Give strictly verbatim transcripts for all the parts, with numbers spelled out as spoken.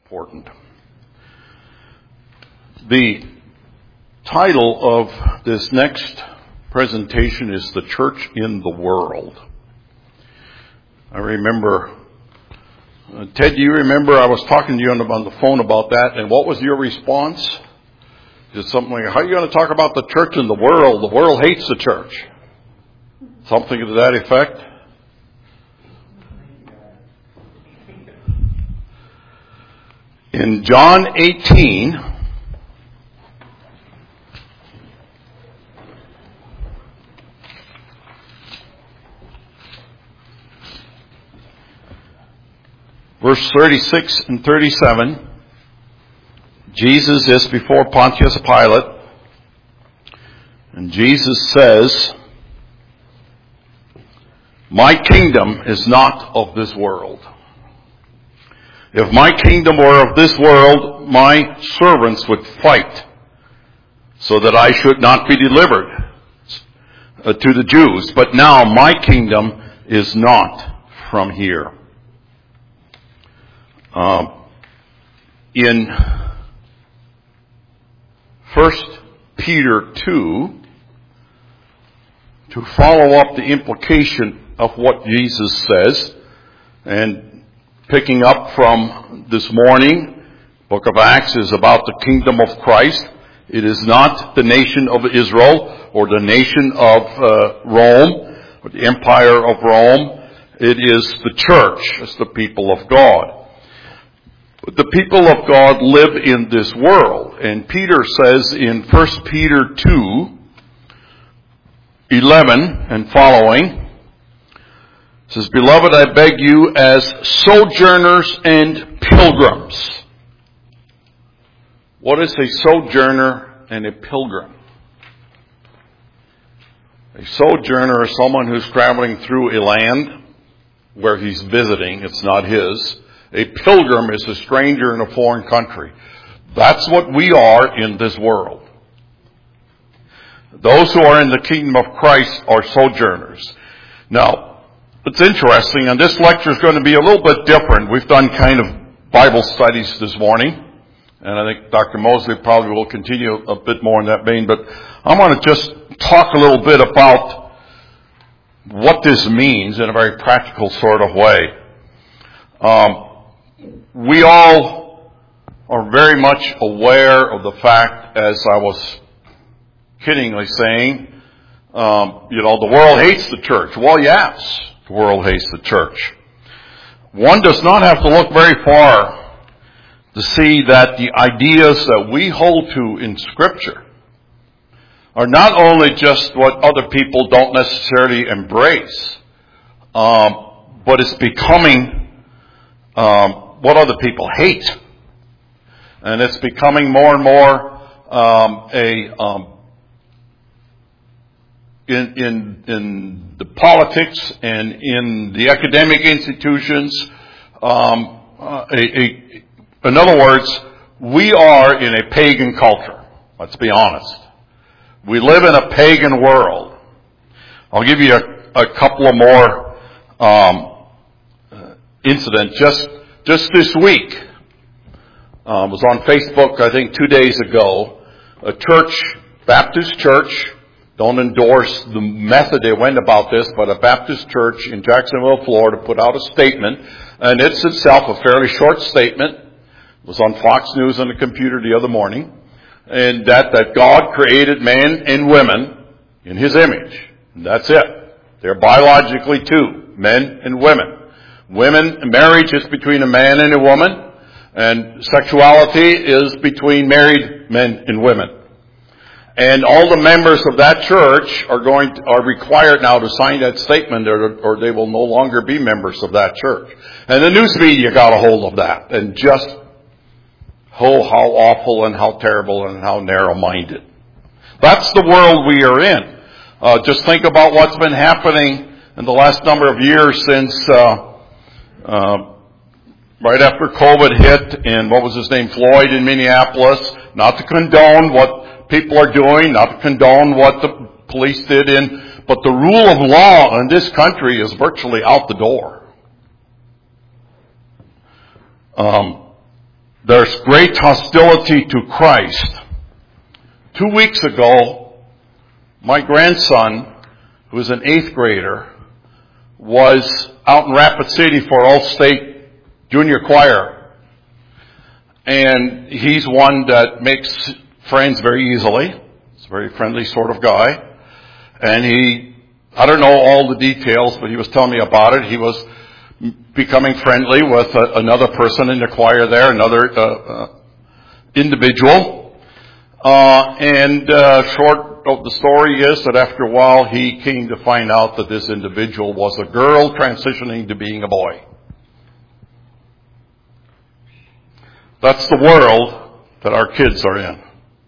important. The title of this next presentation is The Church in the World. I remember, uh, Ted, do you remember I was talking to you on the, on the phone about that, and what was your response? Just something like, how are you going to talk about the church in the world? The world hates the church. Something to that effect. In John eighteen, verse thirty-six and thirty-seven, Jesus is before Pontius Pilate, and Jesus says, "My kingdom is not of this world. If my kingdom were of this world, my servants would fight so that I should not be delivered uh, to the Jews. But now my kingdom is not from here." Uh, in First Peter two, to follow up the implication of what Jesus says, and picking up from this morning, book of Acts is about the kingdom of Christ. It is not the nation of Israel or the nation of uh, Rome or the empire of Rome. It is the church. It's the people of God. But the people of God live in this world. And Peter says in First Peter two, eleven and following, it says, "Beloved, I beg you as sojourners and pilgrims." What is a sojourner and a pilgrim? A sojourner is someone who's traveling through a land where he's visiting. It's not his. A pilgrim is a stranger in a foreign country. That's what we are in this world. Those who are in the kingdom of Christ are sojourners. Now, it's interesting, and this lecture is going to be a little bit different. We've done kind of Bible studies this morning, and I think Doctor Mosley probably will continue a bit more in that vein, but I want to just talk a little bit about what this means in a very practical sort of way. Um, we all are very much aware of the fact, as I was kiddingly saying, um, you know, the world hates the church. Well, yes. The world hates the church. One does not have to look very far to see that the ideas that we hold to in Scripture are not only just what other people don't necessarily embrace, um, but it's becoming um, what other people hate. And it's becoming more and more um, a um, In, in, in the politics and in the academic institutions. Um, uh, a, a, in other words, we are in a pagan culture. Let's be honest. We live in a pagan world. I'll give you a, a couple of more um, uh, incidents. Just just this week, uh, was on Facebook, I think two days ago. A church, Baptist church, don't endorse the method they went about this, but a Baptist church in Jacksonville, Florida, put out a statement, and it's itself a fairly short statement. It was on Fox News on the computer the other morning, and that, that God created man and women in His image. And that's it. They're biologically two, men and women. Women, marriage is between a man and a woman, and sexuality is between married men and women. And all the members of that church are going to, are required now to sign that statement, or, or they will no longer be members of that church. And the news media got a hold of that, and just, oh, how awful and how terrible and how narrow-minded. That's the world we are in. Uh, just think about what's been happening in the last number of years since uh, uh, right after COVID hit, and what was his name, Floyd in Minneapolis. Not to condone what people are doing, not to condone what the police did in, but the rule of law in this country is virtually out the door. Um, there's great hostility to Christ. Two weeks ago, my grandson, who is an eighth grader, was out in Rapid City for All-State Junior Choir. And he's one that makes friends very easily. He's a very friendly sort of guy. And he, I don't know all the details, but he was telling me about it. He was becoming friendly with a, another person in the choir there, another uh, uh, individual. Uh, and uh, short of the story is that after a while he came to find out that this individual was a girl transitioning to being a boy. That's the world that our kids are in.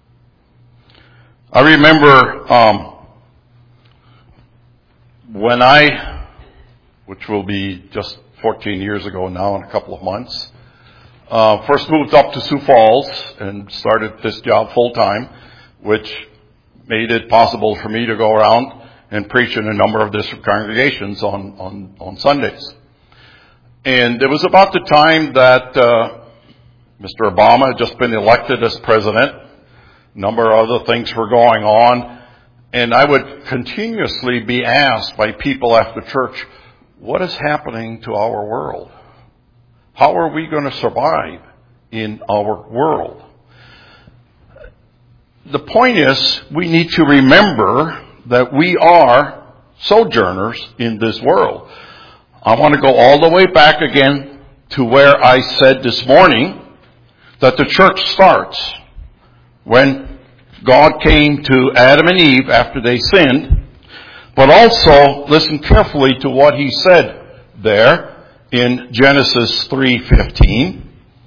I remember um, when I, which will be just fourteen years ago now in a couple of months, uh, first moved up to Sioux Falls and started this job full time, which made it possible for me to go around and preach in a number of district congregations on, on, on Sundays. And it was about the time that uh, Mister Obama had just been elected as president. A number of other things were going on. And I would continuously be asked by people after church, what is happening to our world? How are we going to survive in our world? The point is, we need to remember that we are sojourners in this world. I want to go all the way back again to where I said this morning that the church starts when God came to Adam and Eve after they sinned, but also listen carefully to what he said there in Genesis three fifteen.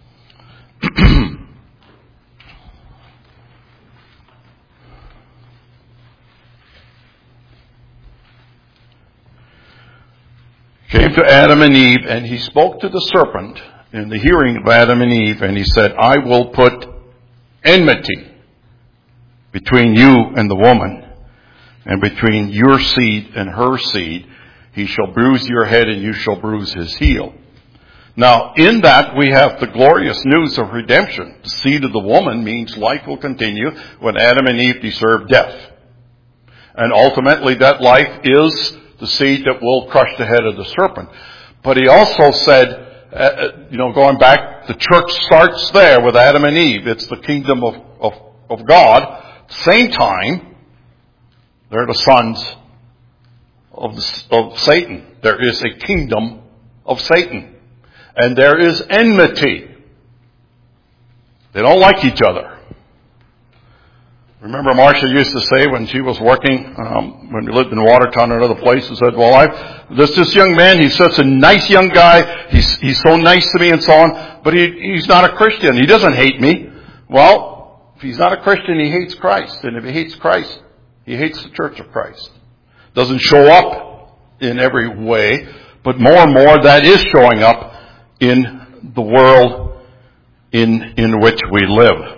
Came to Adam and Eve, and he spoke to the serpent in the hearing of Adam and Eve, and he said, I will put enmity between you and the woman, and between your seed and her seed. He shall bruise your head, and you shall bruise his heel. Now, in that we have the glorious news of redemption. The seed of the woman means life will continue when Adam and Eve deserved death. And ultimately that life is the seed that will crush the head of the serpent. But he also said, uh, you know, going back, the church starts there with Adam and Eve. It's the kingdom of, of, of God. At the same time, they're the sons of, the, of Satan. There is a kingdom of Satan. And there is enmity. They don't like each other. Remember Marcia used to say when she was working, um, when we lived in Watertown and other places, said, well, I, there's this young man, he's such a nice young guy, he's, he's so nice to me and so on, but he, he's not a Christian, he doesn't hate me. Well, if he's not a Christian, he hates Christ, and if he hates Christ, he hates the Church of Christ. Doesn't show up in every way, but more and more that is showing up in the world in, in which we live.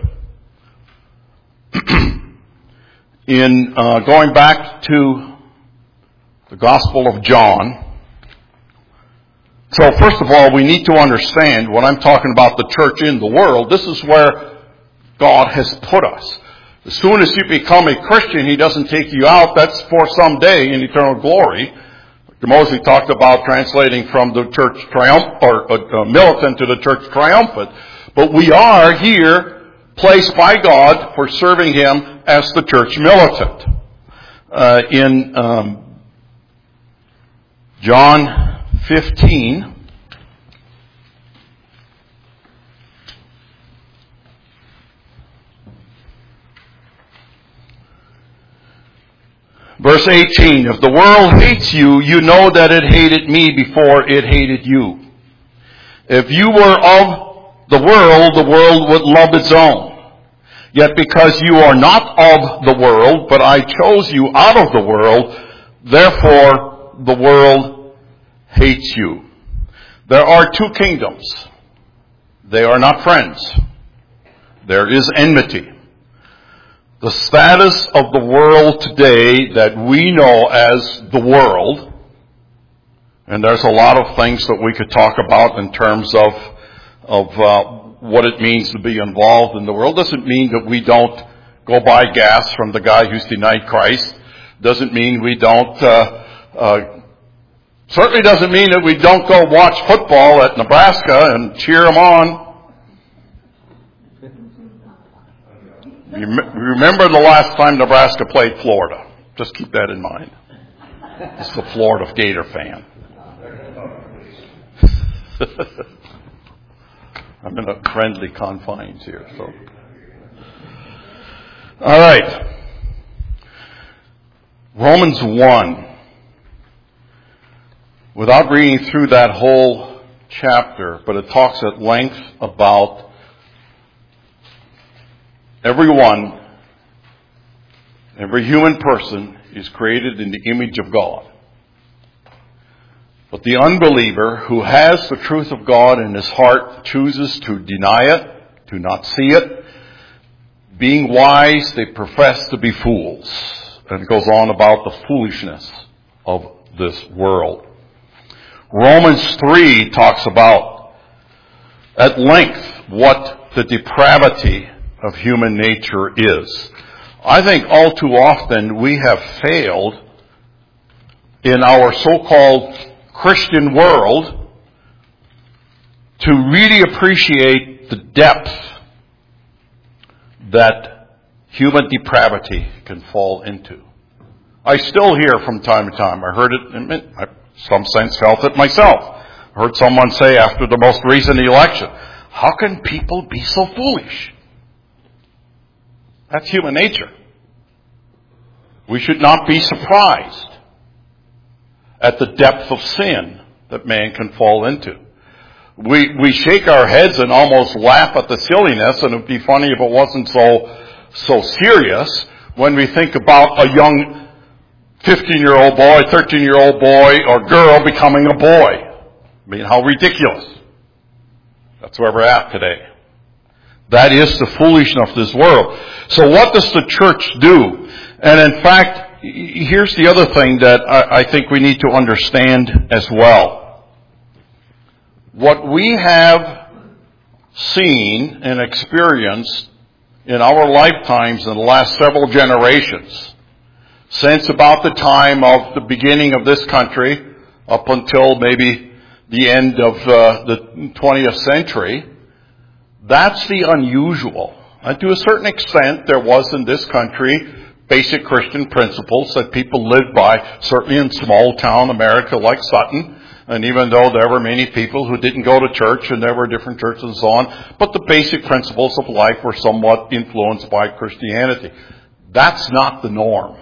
In uh, going back to the Gospel of John, so first of all, we need to understand when I'm talking about the church in the world, this is where God has put us. As soon as you become a Christian, He doesn't take you out. That's for someday in eternal glory. Mosley talked about translating from the church triumph or uh, militant to the church triumphant. But we are here placed by God for serving Him as the church militant. Uh, in um, John fifteen, verse eighteen, if the world hates you, you know that it hated me before it hated you. If you were of the world, the world would love its own. Yet because you are not of the world, but I chose you out of the world, therefore the world hates you. There are two kingdoms. They are not friends. There is enmity. The status of the world today that we know as the world, and there's a lot of things that we could talk about in terms of of uh, what it means to be involved in the world. Doesn't mean that we don't go buy gas from the guy who's denied Christ. Doesn't mean we don't, uh, uh, certainly doesn't mean that we don't go watch football at Nebraska and cheer them on. You remember the last time Nebraska played Florida. Just keep that in mind. It's the Florida Gator fan. I'm in a friendly confines here, so. All right. Romans one. Without reading through that whole chapter, but it talks at length about everyone, every human person is created in the image of God. But the unbeliever who has the truth of God in his heart chooses to deny it, to not see it. Being wise, they profess to be fools. And it goes on about the foolishness of this world. Romans three talks about at length what the depravity of human nature is. I think all too often we have failed in our so-called Christian world to really appreciate the depth that human depravity can fall into. I still hear from time to time, I heard it, in I, some sense felt it myself. I heard someone say after the most recent election, how can people be so foolish? That's human nature. We should not be surprised at the depth of sin that man can fall into. We we shake our heads and almost laugh at the silliness, and it would be funny if it wasn't so so serious when we think about a young fifteen-year-old boy, thirteen-year-old boy or girl becoming a boy. I mean, how ridiculous. That's where we're at today. That is the foolishness of this world. So what does the church do? And in fact, here's the other thing that I, I think we need to understand as well. What we have seen and experienced in our lifetimes in the last several generations, since about the time of the beginning of this country up until maybe the end of uh, the twentieth century, that's the unusual. And to a certain extent, there was in this country basic Christian principles that people lived by, certainly in small town America like Sutton. And even though there were many people who didn't go to church and there were different churches and so on, but the basic principles of life were somewhat influenced by Christianity. That's not the norm.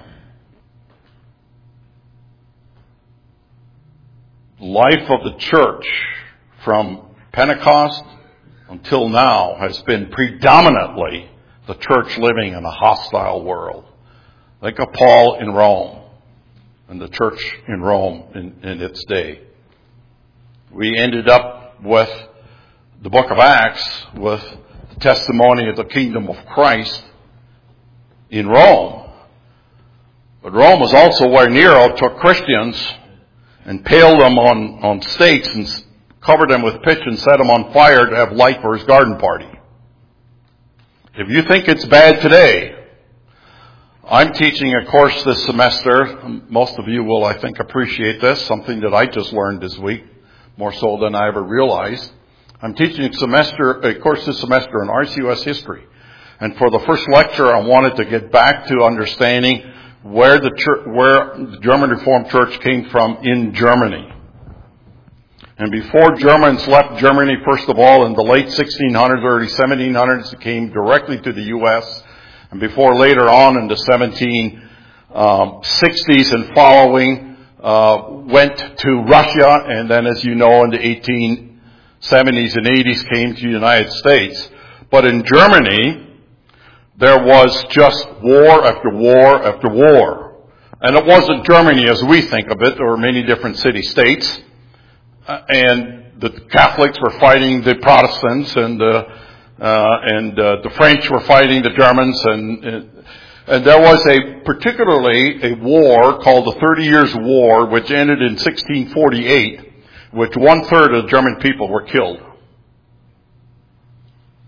The life of the church from Pentecost until now has been predominantly the church living in a hostile world. Like a Paul in Rome and the church in Rome in, in its day. We ended up with the book of Acts with the testimony of the kingdom of Christ in Rome. But Rome was also where Nero took Christians and paled them on, on stakes and covered them with pitch and set them on fire to have light for his garden party. If you think it's bad today, I'm teaching a course this semester. Most of you will, I think, appreciate this, something that I just learned this week, more so than I ever realized. I'm teaching a semester, a course this semester in R C U S history. And for the first lecture, I wanted to get back to understanding where the church, where the German Reformed Church came from in Germany. And before Germans left Germany, first of all, in the late sixteen hundreds, early seventeen hundreds, it came directly to the U S And before later on in the seventeen sixties and following, uh, went to Russia. And then, as you know, in the eighteen seventies and eighties came to the United States. But in Germany, there was just war after war after war. And it wasn't Germany as we think of it. There were many different city-states. Uh, and the Catholics were fighting the Protestants, and the, uh, and uh, the French were fighting the Germans, and, and and there was a particularly a war called the Thirty Years' War, which ended in sixteen forty-eight, which one third of the German people were killed.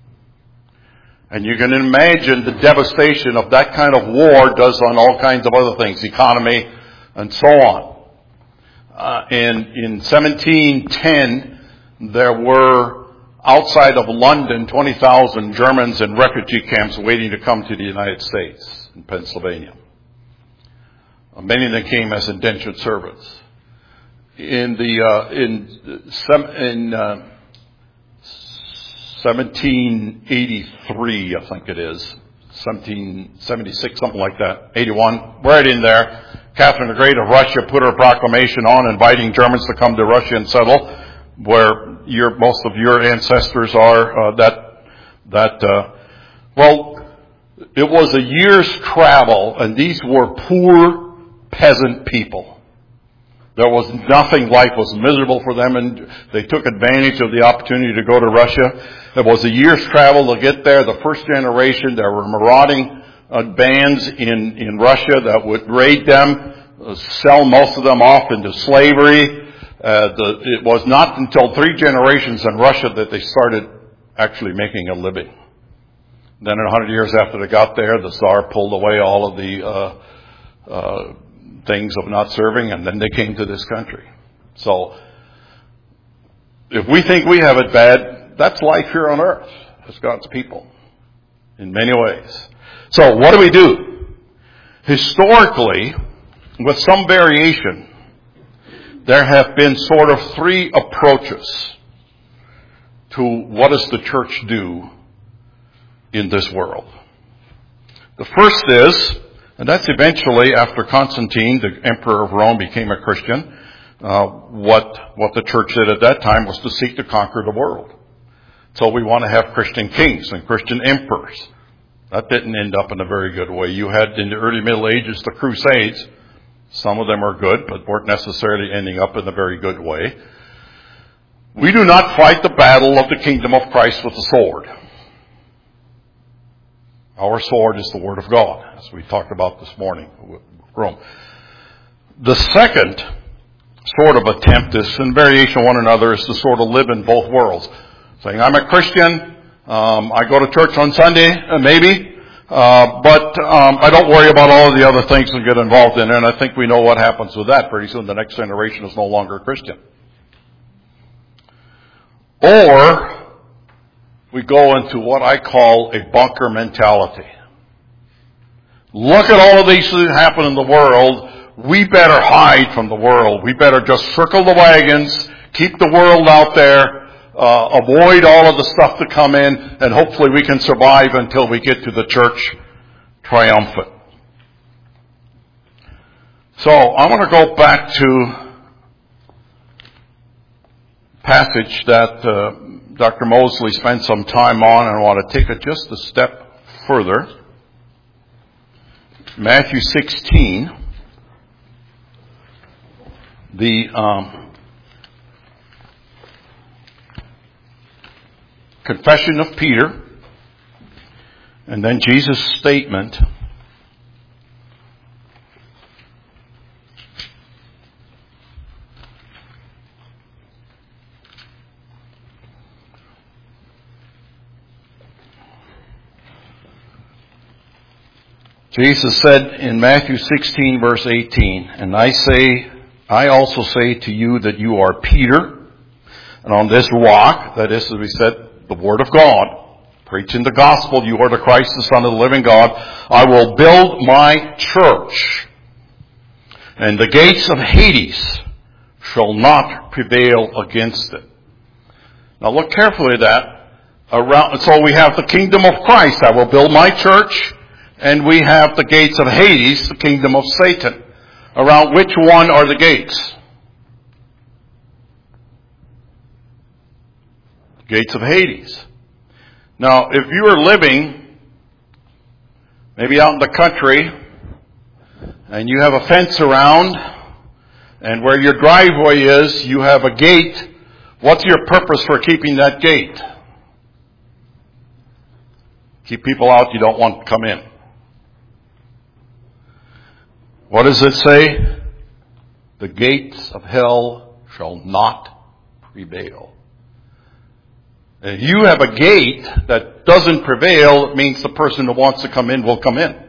And you can imagine the devastation of that kind of war does on all kinds of other things, economy and so on. Uh, and in seventeen ten, there were outside of London twenty thousand Germans in refugee camps waiting to come to the United States in Pennsylvania. Uh, many of them came as indentured servants. In the uh, in some in uh, seventeen eighty-three, I think it is, seventeen seventy-six, something like that, eighty-one, right in there. Catherine the Great of Russia put her proclamation on inviting Germans to come to Russia and settle, where your, most of your ancestors are. Uh, that that uh, well, it was a year's travel, and these were poor peasant people. There was nothing. Life was miserable for them, and they took advantage of the opportunity to go to Russia. It was a year's travel to get there. The first generation, there were marauding uh, bands in, in Russia that would raid them, uh, sell most of them off into slavery. Uh, the, it was not until three generations in Russia that they started actually making a living. Then a hundred years after they got there, the Tsar pulled away all of the uh, uh things of not serving, and then they came to this country. So, if we think we have it bad, that's life here on earth as God's people in many ways. So, what do we do? Historically, with some variation, there have been sort of three approaches to what does the church do in this world. The first is, and that's eventually, after Constantine, the emperor of Rome, became a Christian, uh, what what the church did at that time was to seek to conquer the world. So we want to have Christian kings and Christian emperors. That didn't end up in a very good way. You had, in the early Middle Ages, the Crusades. Some of them are good, but weren't necessarily ending up in a very good way. We do not fight the battle of the kingdom of Christ with the sword. Our sword is the Word of God, as we talked about this morning with Rome. The second sort of attempt is, in variation of one another, is to sort of live in both worlds. Saying, I'm a Christian, um, I go to church on Sunday, uh, maybe, uh, but um, I don't worry about all of the other things and get involved in it, and I think we know what happens with that. Pretty soon the next generation is no longer a Christian. Or we go into what I call a bunker mentality. Look at all of these things that happen in the world. We better hide from the world. We better just circle the wagons, keep the world out there, uh, avoid all of the stuff to come in, and hopefully we can survive until we get to the church triumphant. So I want to go back to a passage that uh, Doctor Mosley spent some time on, and I want to take it just a step further. Matthew sixteen, the um, confession of Peter, and then Jesus' statement. Jesus said in Matthew sixteen, verse eighteen, and I say, I also say to you that you are Peter, and on this rock, that is, as we said, the Word of God, preaching the gospel, you are the Christ, the Son of the living God, I will build my church, and the gates of Hades shall not prevail against it. Now look carefully at that. Around, so we have the kingdom of Christ, I will build my church, and we have the gates of Hades, the kingdom of Satan. Around which one are the gates? Gates of Hades. Now, if you are living maybe out in the country and you have a fence around, and where your driveway is, you have a gate, what's your purpose for keeping that gate? Keep people out you don't want to come in. What does it say? The gates of hell shall not prevail. If you have a gate that doesn't prevail, it means the person who wants to come in will come in.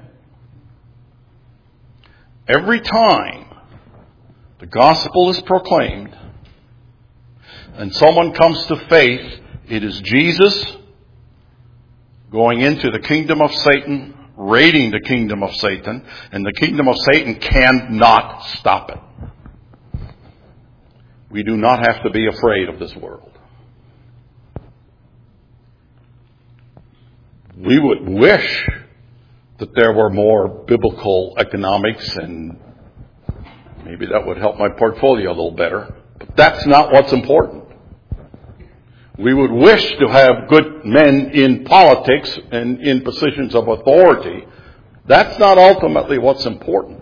Every time the gospel is proclaimed and someone comes to faith, it is Jesus going into the kingdom of Satan, raiding the kingdom of Satan, and the kingdom of Satan cannot stop it. We do not have to be afraid of this world. We would wish that there were more biblical economics, and maybe that would help my portfolio a little better. But that's not what's important. We would wish to have good men in politics and in positions of authority. That's not ultimately what's important.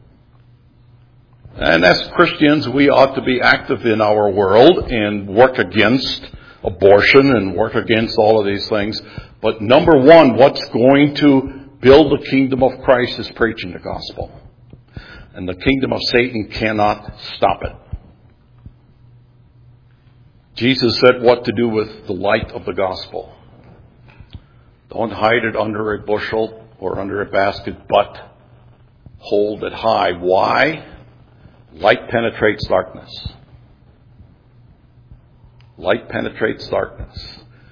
And as Christians, we ought to be active in our world and work against abortion and work against all of these things. But number one, what's going to build the kingdom of Christ is preaching the gospel. And the kingdom of Satan cannot stop it. Jesus said what to do with the light of the gospel. Don't hide it under a bushel or under a basket, but hold it high. Why? Light penetrates darkness. Light penetrates darkness.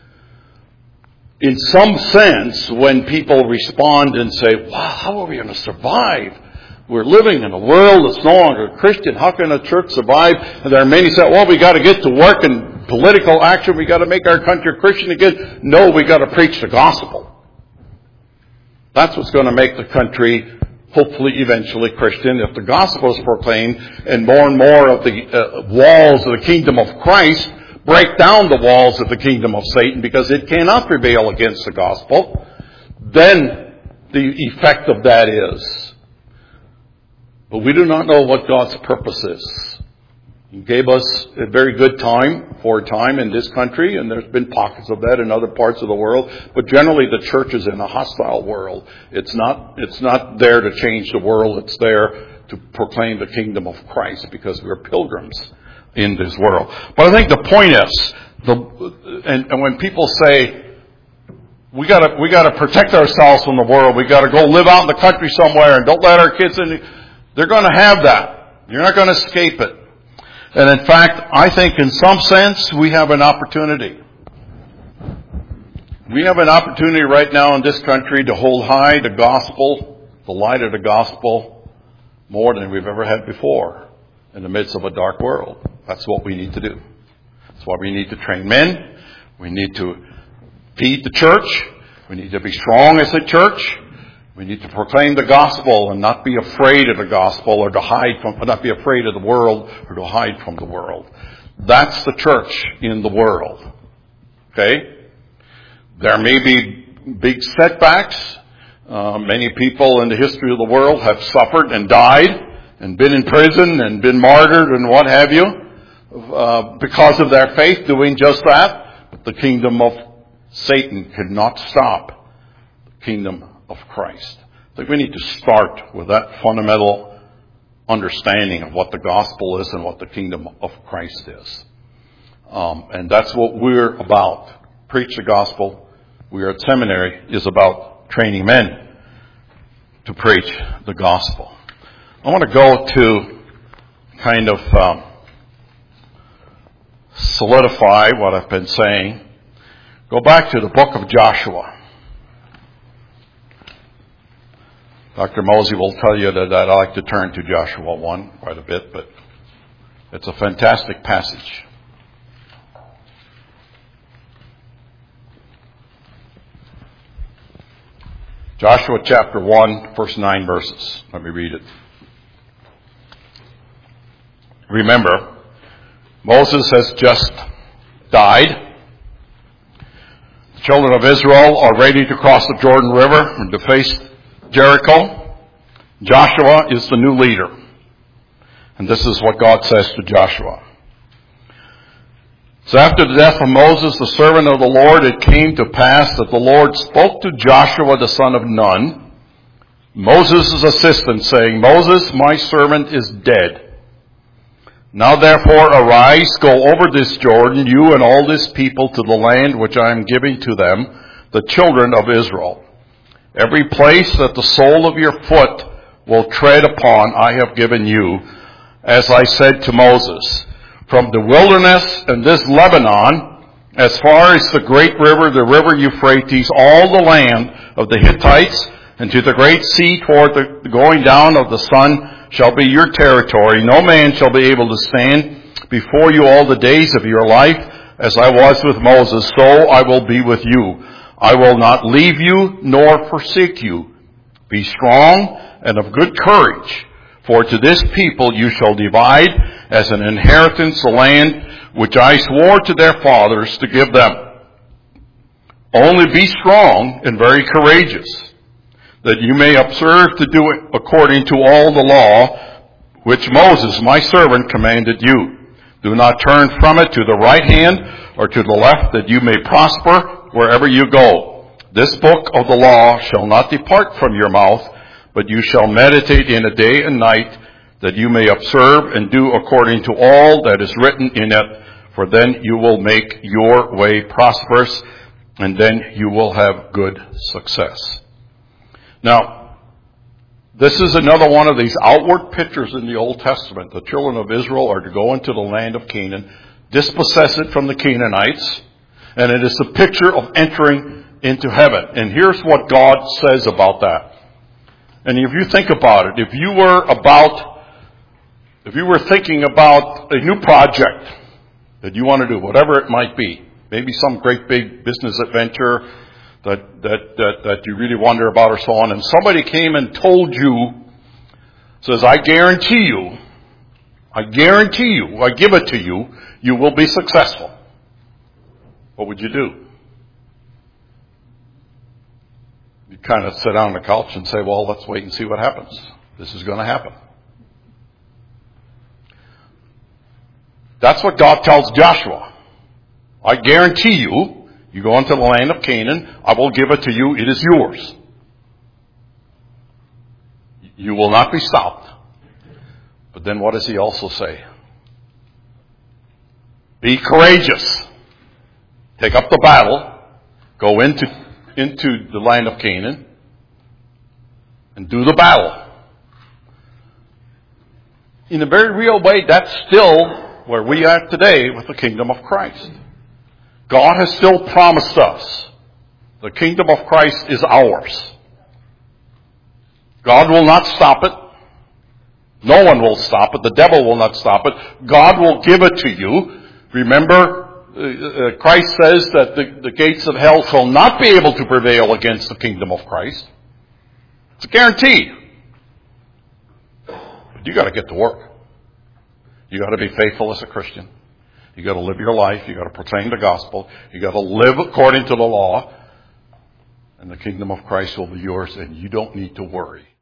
In some sense, when people respond and say, wow, how are we going to survive? We're living in a world that's no longer Christian. How can a church survive? And there are many say, well, we got to get to work and political action. We got to make our country Christian again. No, we got to preach the gospel. That's what's going to make the country hopefully eventually Christian. If the gospel is proclaimed and more and more of the uh, walls of the kingdom of Christ break down the walls of the kingdom of Satan because it cannot prevail against the gospel, then the effect of that is. But we do not know what God's purpose is. He gave us a very good time for a time in this country, and there's been pockets of that in other parts of the world. But generally the church is in a hostile world. It's not, it's not there to change the world. It's there to proclaim the kingdom of Christ because we're pilgrims in this world. But I think the point is, the, and, and when people say, we gotta, we gotta protect ourselves from the world, we gotta go live out in the country somewhere and don't let our kids in, they're gonna have that. You're not gonna escape it. And in fact, I think in some sense, we have an opportunity. We have an opportunity right now in this country to hold high the gospel, the light of the gospel, more than we've ever had before in the midst of a dark world. That's what we need to do. That's why we need to train men. We need to feed the church. We need to be strong as a church. We need to proclaim the gospel and not be afraid of the gospel or to hide from, or not be afraid of the world or to hide from the world. That's the church in the world. Okay? There may be big setbacks. Uh, many people in the history of the world have suffered and died and been in prison and been martyred and what have you uh, because of their faith doing just that. But the kingdom of Satan could not stop the kingdom of Christ. I think we need to start with that fundamental understanding of what the gospel is and what the kingdom of Christ is. Um, and that's what we're about. Preach the gospel. We are at seminary is about training men to preach the gospel. I want to go to kind of um, solidify what I've been saying. Go back to the book of Joshua. Doctor Mosey will tell you that I like to turn to Joshua one quite a bit, but it's a fantastic passage. Joshua chapter one, first nine verses. Let me read it. Remember, Moses has just died. The children of Israel are ready to cross the Jordan River and to face Jericho. Joshua is the new leader. And this is what God says to Joshua. So after the death of Moses, the servant of the Lord, it came to pass that the Lord spoke to Joshua the son of Nun, Moses' assistant, saying, Moses, my servant, is dead. Now therefore arise, go over this Jordan, you and all this people, to the land which I am giving to them, the children of Israel. Every place that the sole of your foot will tread upon I have given you, as I said to Moses. From the wilderness and this Lebanon, as far as the great river, the river Euphrates, all the land of the Hittites, and to the great sea toward the going down of the sun shall be your territory. No man shall be able to stand before you all the days of your life. As I was with Moses, so I will be with you. I will not leave you nor forsake you. Be strong and of good courage, for to this people you shall divide as an inheritance the land which I swore to their fathers to give them. Only be strong and very courageous, that you may observe to do it according to all the law which Moses my servant commanded you. Do not turn from it to the right hand or to the left, that you may prosper wherever you go. This book of the law shall not depart from your mouth, but you shall meditate in it day and night, that you may observe and do according to all that is written in it, for then you will make your way prosperous, and then you will have good success. Now, this is another one of these outward pictures in the Old Testament. The children of Israel are to go into the land of Canaan, dispossess it from the Canaanites, and it is a picture of entering into heaven. And here's what God says about that. And if you think about it, if you were about, if you were thinking about a new project that you want to do, whatever it might be, maybe some great big business adventure that, that, that, that you really wonder about or so on, and somebody came and told you, says, I guarantee you, I guarantee you, I give it to you, you will be successful. What would you do? You kind of sit down on the couch and say, well, let's wait and see what happens. This is going to happen. That's what God tells Joshua. I guarantee you, you go into the land of Canaan, I will give it to you, it is yours. You will not be stopped. But then what does he also say? Be courageous. Take up the battle, go into, into the land of Canaan, and do the battle. In a very real way, that's still where we are today with the kingdom of Christ. God has still promised us the kingdom of Christ is ours. God will not stop it. No one will stop it. The devil will not stop it. God will give it to you. Remember, uh, Christ says that the, the gates of hell shall not be able to prevail against the kingdom of Christ. It's a guarantee. But you got to get to work. You got to be faithful as a Christian. You got to live your life. You got to proclaim the gospel. You got to live according to the law. And the kingdom of Christ will be yours, and you don't need to worry.